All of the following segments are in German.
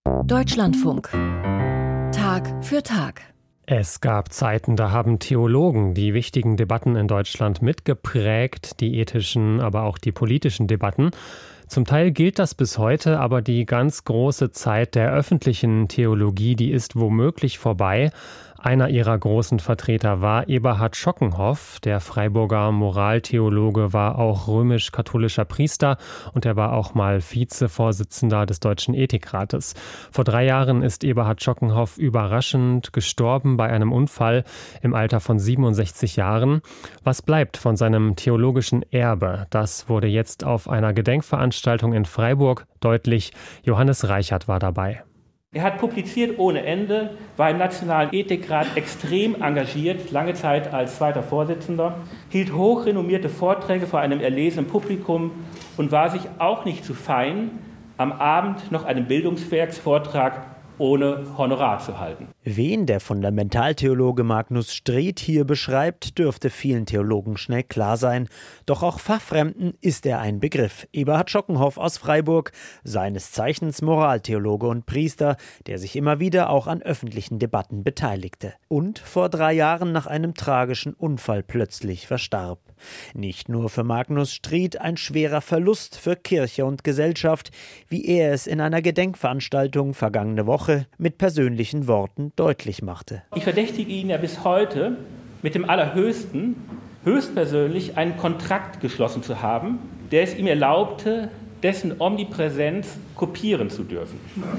Deutschlandfunk. Tag für Tag. Es gab Zeiten, da haben Theologen die wichtigen Debatten in Deutschland mitgeprägt, die ethischen, aber auch die politischen Debatten. Zum Teil gilt das bis heute, aber die ganz große Zeit der öffentlichen Theologie, die ist womöglich vorbei. Einer ihrer großen Vertreter war Eberhard Schockenhoff. Der Freiburger Moraltheologe war auch römisch-katholischer Priester und er war auch mal Vizevorsitzender des Deutschen Ethikrates. Vor 3 Jahren ist Eberhard Schockenhoff überraschend gestorben bei einem Unfall im Alter von 67 Jahren. Was bleibt von seinem theologischen Erbe? Das wurde jetzt auf einer Gedenkveranstaltung in Freiburg deutlich. Johannes Reichert war dabei. Er hat publiziert ohne Ende, war im Nationalen Ethikrat extrem engagiert, lange Zeit als zweiter Vorsitzender, hielt hochrenommierte Vorträge vor einem erlesenen Publikum und war sich auch nicht zu fein, am Abend noch einen Bildungswerksvortrag ohne Honorar zu halten. Wen der Fundamentaltheologe Magnus Street hier beschreibt, dürfte vielen Theologen schnell klar sein. Doch auch Fachfremden ist er ein Begriff. Eberhard Schockenhoff aus Freiburg, seines Zeichens Moraltheologe und Priester, der sich immer wieder auch an öffentlichen Debatten beteiligte. Und vor 3 Jahren nach einem tragischen Unfall plötzlich verstarb. Nicht nur für Magnus Street ein schwerer Verlust für Kirche und Gesellschaft, wie er es in einer Gedenkveranstaltung vergangene Woche mit persönlichen Worten deutlich machte. Ich verdächtige ihn ja bis heute, mit dem Allerhöchsten höchstpersönlich einen Kontrakt geschlossen zu haben, der es ihm erlaubte, dessen Omnipräsenz kopieren zu dürfen.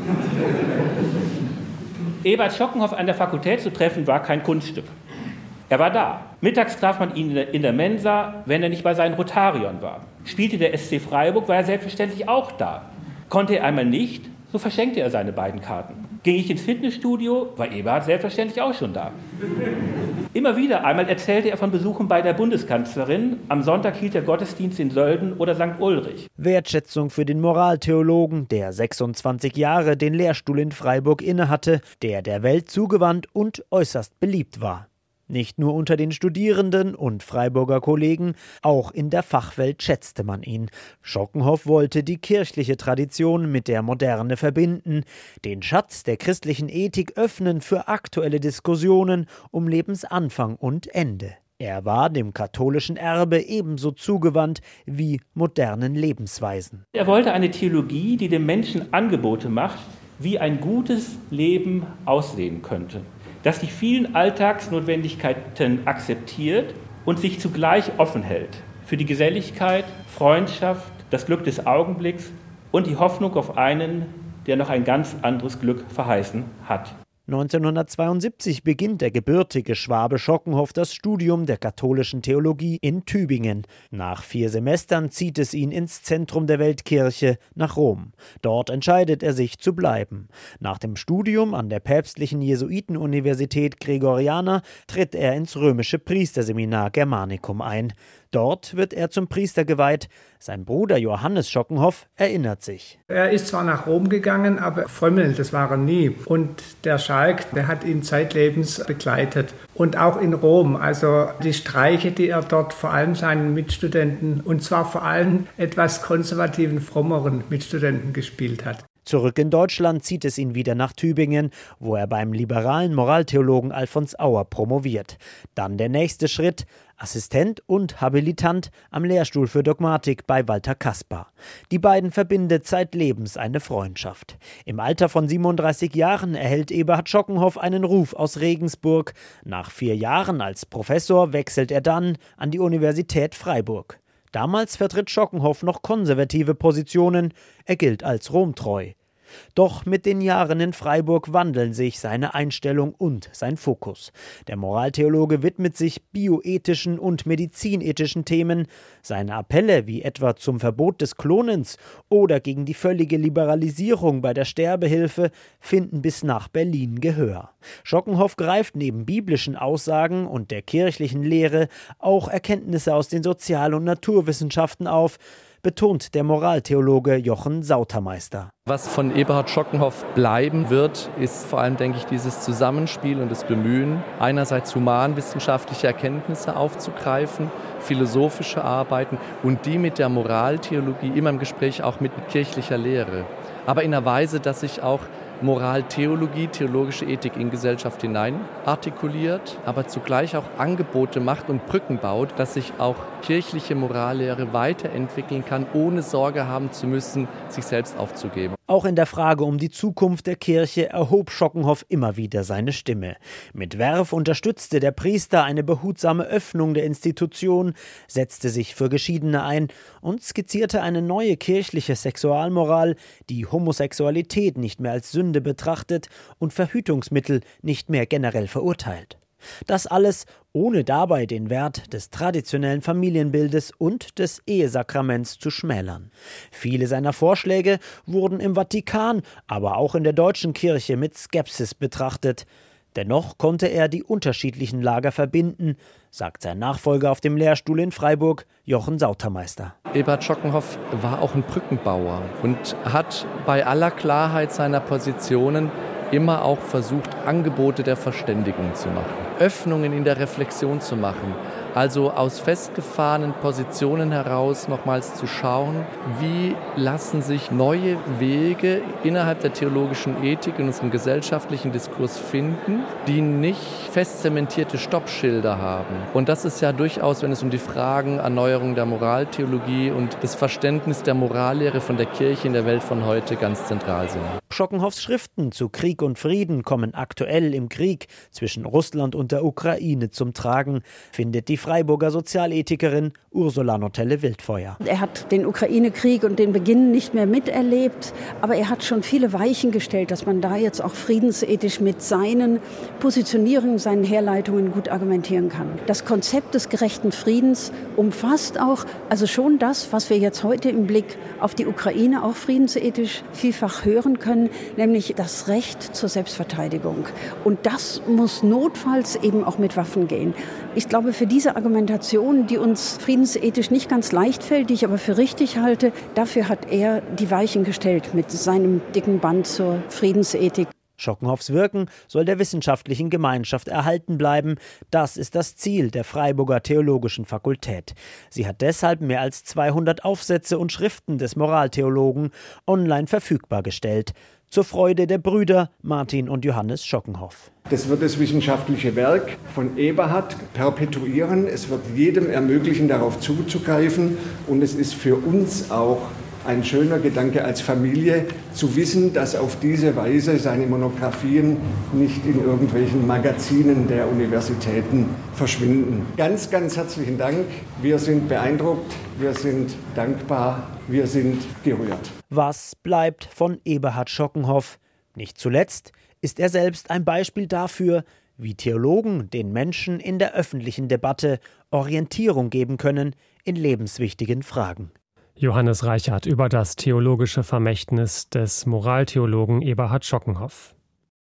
Eberhard Schockenhoff an der Fakultät zu treffen, war kein Kunststück. Er war da. Mittags traf man ihn in der Mensa, wenn er nicht bei seinen Rotariern war. Spielte der SC Freiburg, war er selbstverständlich auch da. Konnte er einmal nicht, so verschenkte er seine beiden Karten. Ging ich ins Fitnessstudio, war Eberhard selbstverständlich auch schon da. Immer wieder einmal erzählte er von Besuchen bei der Bundeskanzlerin. Am Sonntag hielt er Gottesdienst in Sölden oder St. Ulrich. Wertschätzung für den Moraltheologen, der 26 Jahre den Lehrstuhl in Freiburg innehatte, der Welt zugewandt und äußerst beliebt war. Nicht nur unter den Studierenden und Freiburger Kollegen, auch in der Fachwelt schätzte man ihn. Schockenhoff wollte die kirchliche Tradition mit der Moderne verbinden, den Schatz der christlichen Ethik öffnen für aktuelle Diskussionen um Lebensanfang und Ende. Er war dem katholischen Erbe ebenso zugewandt wie modernen Lebensweisen. Er wollte eine Theologie, die dem Menschen Angebote macht, wie ein gutes Leben aussehen könnte, dass die vielen Alltagsnotwendigkeiten akzeptiert und sich zugleich offen hält für die Geselligkeit, Freundschaft, das Glück des Augenblicks und die Hoffnung auf einen, der noch ein ganz anderes Glück verheißen hat. 1972 beginnt der gebürtige Schwabe Schockenhoff das Studium der katholischen Theologie in Tübingen. Nach 4 Semestern zieht es ihn ins Zentrum der Weltkirche nach Rom. Dort entscheidet er sich zu bleiben. Nach dem Studium an der päpstlichen Jesuitenuniversität Gregoriana tritt er ins römische Priesterseminar Germanicum ein. Dort wird er zum Priester geweiht. Sein Bruder Johannes Schockenhoff erinnert sich. Er ist zwar nach Rom gegangen, aber Frömmel, das war er nie. Und der Schalk, der hat ihn zeitlebens begleitet. Und auch in Rom, also die Streiche, die er dort vor allem seinen Mitstudenten, und zwar vor allem etwas konservativen, frommeren Mitstudenten gespielt hat. Zurück in Deutschland zieht es ihn wieder nach Tübingen, wo er beim liberalen Moraltheologen Alfons Auer promoviert. Dann der nächste Schritt, Assistent und Habilitant am Lehrstuhl für Dogmatik bei Walter Kaspar. Die beiden verbindet zeitlebens eine Freundschaft. Im Alter von 37 Jahren erhält Eberhard Schockenhoff einen Ruf aus Regensburg. Nach 4 Jahren als Professor wechselt er dann an die Universität Freiburg. Damals vertritt Schockenhoff noch konservative Positionen, er gilt als romtreu. Doch mit den Jahren in Freiburg wandeln sich seine Einstellung und sein Fokus. Der Moraltheologe widmet sich bioethischen und medizinethischen Themen. Seine Appelle, wie etwa zum Verbot des Klonens oder gegen die völlige Liberalisierung bei der Sterbehilfe, finden bis nach Berlin Gehör. Schockenhoff greift neben biblischen Aussagen und der kirchlichen Lehre auch Erkenntnisse aus den Sozial- und Naturwissenschaften auf, betont der Moraltheologe Jochen Sautermeister. Was von Eberhard Schockenhoff bleiben wird, ist vor allem, denke ich, dieses Zusammenspiel und das Bemühen, einerseits humanwissenschaftliche Erkenntnisse aufzugreifen, philosophische Arbeiten und die mit der Moraltheologie immer im Gespräch auch mit kirchlicher Lehre. Aber in einer Weise, dass sich auch Moraltheologie, theologische Ethik in Gesellschaft hinein artikuliert, aber zugleich auch Angebote macht und Brücken baut, dass sich auch kirchliche Morallehre weiterentwickeln kann, ohne Sorge haben zu müssen, sich selbst aufzugeben. Auch in der Frage um die Zukunft der Kirche erhob Schockenhoff immer wieder seine Stimme. Mit Verve unterstützte der Priester eine behutsame Öffnung der Institution, setzte sich für Geschiedene ein und skizzierte eine neue kirchliche Sexualmoral, die Homosexualität nicht mehr als Sünde betrachtet und Verhütungsmittel nicht mehr generell verurteilt. Das alles ohne dabei den Wert des traditionellen Familienbildes und des Ehesakraments zu schmälern. Viele seiner Vorschläge wurden im Vatikan, aber auch in der deutschen Kirche mit Skepsis betrachtet. Dennoch konnte er die unterschiedlichen Lager verbinden, sagt sein Nachfolger auf dem Lehrstuhl in Freiburg, Jochen Sautermeister. Eberhard Schockenhoff war auch ein Brückenbauer und hat bei aller Klarheit seiner Positionen immer auch versucht, Angebote der Verständigung zu machen, Öffnungen in der Reflexion zu machen, also aus festgefahrenen Positionen heraus nochmals zu schauen, wie lassen sich neue Wege innerhalb der theologischen Ethik in unserem gesellschaftlichen Diskurs finden, die nicht fest zementierte Stoppschilder haben. Und das ist ja durchaus, wenn es um die Fragen Erneuerung der Moraltheologie und das Verständnis der Morallehre von der Kirche in der Welt von heute ganz zentral sind. Schockenhoffs Schriften zu Krieg und Frieden kommen aktuell im Krieg zwischen Russland und der Ukraine zum Tragen, findet die Freiburger Sozialethikerin Ursula Notelle-Wildfeuer. Er hat den Ukraine-Krieg und den Beginn nicht mehr miterlebt, aber er hat schon viele Weichen gestellt, dass man da jetzt auch friedensethisch mit seinen Positionierungen, seinen Herleitungen gut argumentieren kann. Das Konzept des gerechten Friedens umfasst auch also schon das, was wir jetzt heute im Blick auf die Ukraine auch friedensethisch vielfach hören können, nämlich das Recht zur Selbstverteidigung. Und das muss notfalls eben auch mit Waffen gehen. Ich glaube, für diese Argumentation, die uns friedensethisch nicht ganz leicht fällt, die ich aber für richtig halte, dafür hat er die Weichen gestellt mit seinem dicken Band zur Friedensethik. Schockenhoffs Wirken soll der wissenschaftlichen Gemeinschaft erhalten bleiben. Das ist das Ziel der Freiburger Theologischen Fakultät. Sie hat deshalb mehr als 200 Aufsätze und Schriften des Moraltheologen online verfügbar gestellt. Zur Freude der Brüder Martin und Johannes Schockenhoff. Das wird das wissenschaftliche Werk von Eberhard perpetuieren. Es wird jedem ermöglichen, darauf zuzugreifen. Und es ist für uns auch ein schöner Gedanke als Familie, zu wissen, dass auf diese Weise seine Monographien nicht in irgendwelchen Magazinen der Universitäten verschwinden. Ganz, ganz herzlichen Dank. Wir sind beeindruckt, wir sind dankbar, wir sind gerührt. Was bleibt von Eberhard Schockenhoff? Nicht zuletzt ist er selbst ein Beispiel dafür, wie Theologen den Menschen in der öffentlichen Debatte Orientierung geben können in lebenswichtigen Fragen. Johannes Reichert über das theologische Vermächtnis des Moraltheologen Eberhard Schockenhoff.